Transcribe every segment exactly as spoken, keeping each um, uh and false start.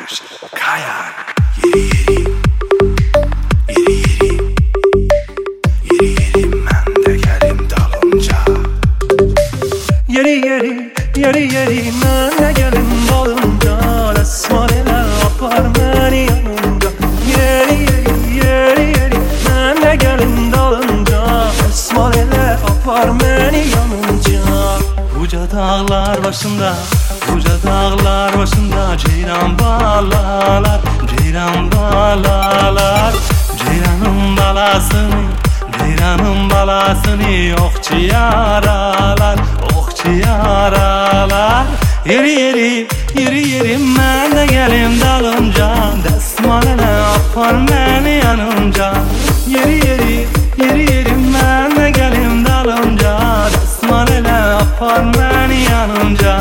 Kayar, kayar, yeri yeri, yeri yeri, yeri yeri mən də gəlim dalınca. Yeri yeri, yeri yeri mən də gəlim dalınca. Dəsmal elə apar məni yanınca. Yeri yeri, yeri yeri mən də gəlim dalınca. Dəsmal elə apar məni yanınca. Uca dağlar başında, uca dağlar başında ceyran balalar, ceyran balalar. Ceyranın balasını, ceyranın balasını okçu yaralar, okçu yaralar. Yeri yeri, yeri yeri mən də gəlim dalınca. Dəsmal elə apar məni yanınca. Yeri yeri, yeri yeri mən də gəlim dalınca. Dəsmal elə apar məni yanınca.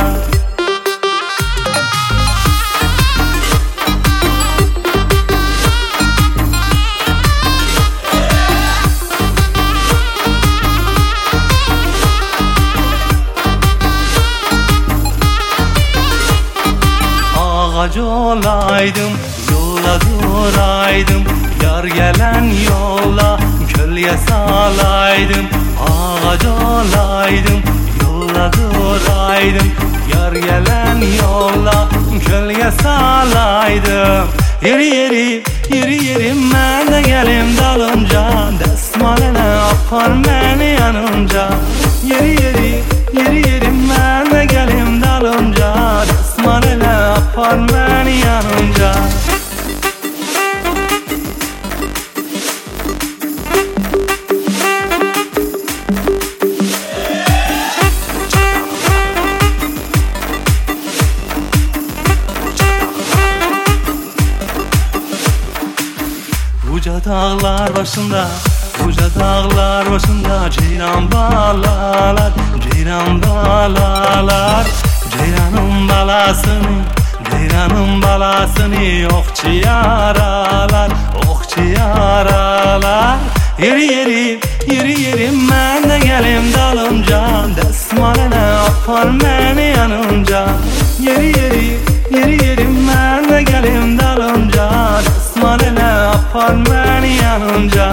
Ağac olaydım, yola duraydım. Yar gelen yola gölge salaydım. Ağac olaydım, yola duraydım. Yar gelen yola gölge salaydım. Yeri yeri, yeri yeri mən də gəlim dalınca. Dəsmal elə apar məni yanınca. Yeri yeri, yeri yeri mən də gəlim dalınca. Dəsmal elə apar məni yanınca. Uca dağlar başında, uca dağlar başında ceyran balalar, ceyran balalar. Ceyranın balasını, ceyranın balasını okçu yaralar, okçu yaralar. Yeri yeri, yeri yeri mən də gəlim dalınca. Dəsmal elə apar məni yanınca. Yeri yeri, yeri yeri mən də gəlim dalınca. Dəsmal elə apar məni yanınca.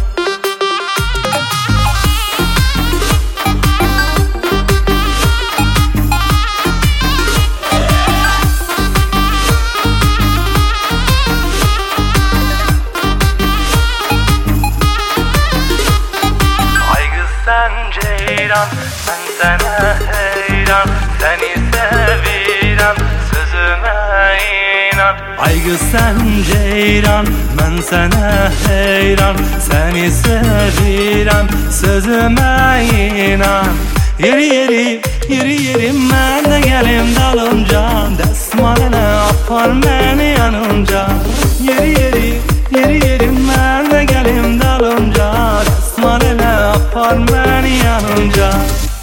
Sen ceyran, ben sana heyran. Seni sevirem, sözüme inan. Ay kız sen ceyran, ben sana heyran. Seni sevirem, sözüme inan. Yeri yeri, yeri yeri mən də gəlim dalınca. Dəsmal elə apar məni yanınca. Yeri yeri, yeri yeri mən də gəlim dalınca. Dəsmal elə apar məni yanınca.